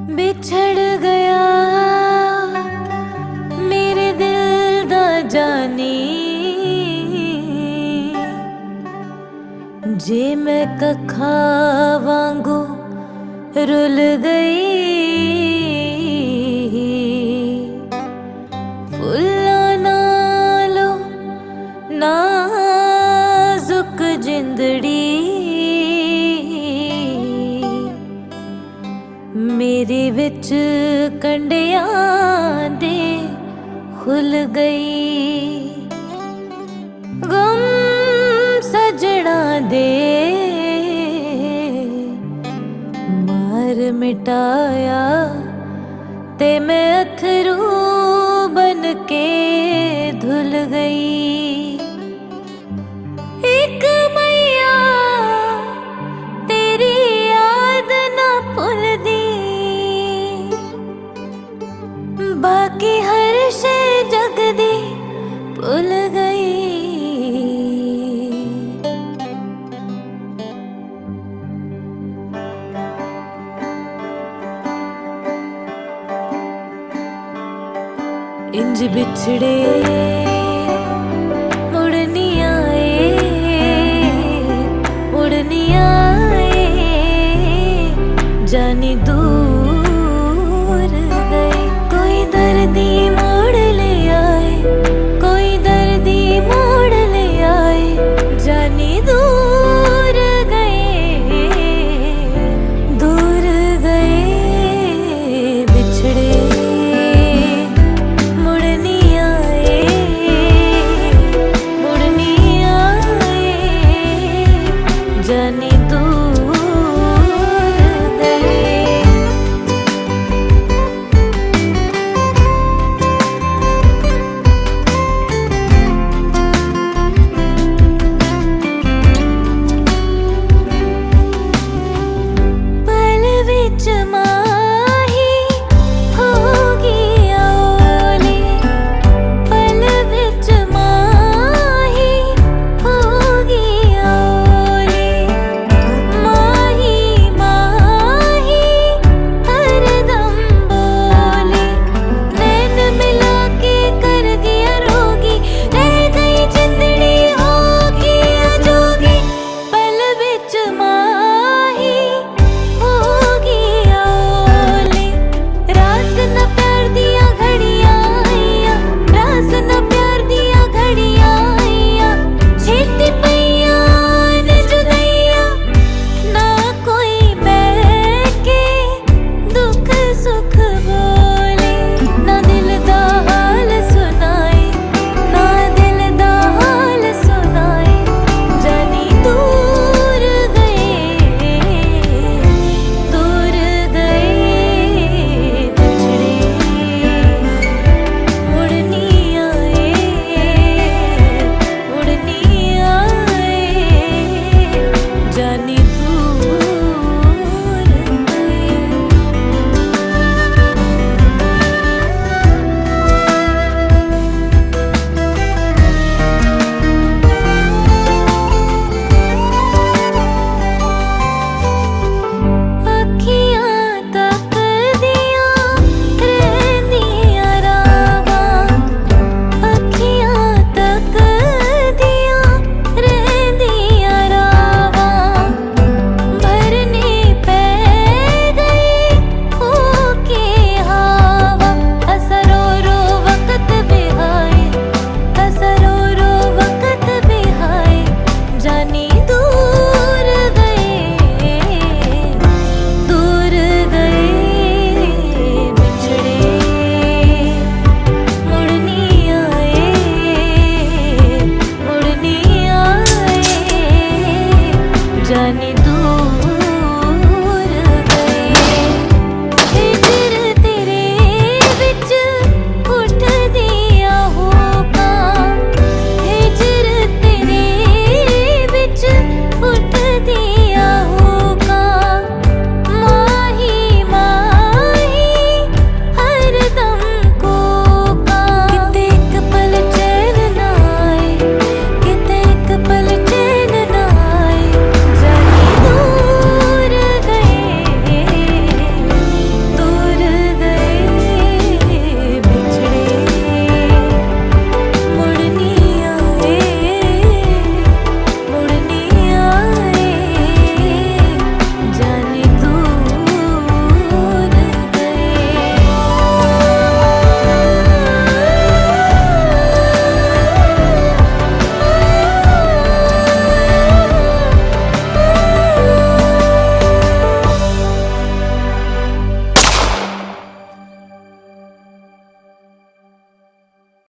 बिछड़ गया मेरे दिल दा जानी, जे मैं कखा वांगू रुल गई। फुल्लां नालों नाजुक जिंदड़ी मेरे विच कंडियां दे खुल गई। गम सजना दे मार मिटाया ते मैं अथरू बन के धुल गई। एक मैया तेरी याद ना भुलदी, बाकी हर शे जग दी भुल गई। इंज बिछड़े मुड़ नी आए, मुड़ नी आए, जानी दूर गए। कोई दर्दी मोड़ ले आए, कोई दर्दी मोड़ ले आए, जानी दूर गए, दूर गए। बिछड़े मुड़ नी आए, मुड़ नी आए, जानी दूर गए। पल विच माही होगी ओले, पल विच माही होगी ओले। माही माही हरदम बोले, नैन मिला के कर दिया रोगी, रह गई जिंदड़ी होगी अजोगी। पल विच माही होगी ओले, रास न प्यार दिया घड़ियां आईयां, रास न प्यार दिया घड़ियां आईयां। छेती पईयां न जुदाइयां, ना कोई बैठ के दुख सुख बोले, ना दिल दा हाल सुनाए, ना दिल दा हाल सुनाए। जानी दूर गए, दूर गए। बिछड़े मुड़ नी आए, मुड़ नी आए, जानी दूर गए। अखियां तकदियां रहिंदियां रावां, अखियां तकदियां रहिंदियां रावां। भरने पै गए होके हावा, असरो रो वक्त बिहाए, असरो रो वक्त बिहाए। जानी दूर गए, दूर गए। बिछड़े मुड़ नी आए, मुड़ नी आए, जानी दूर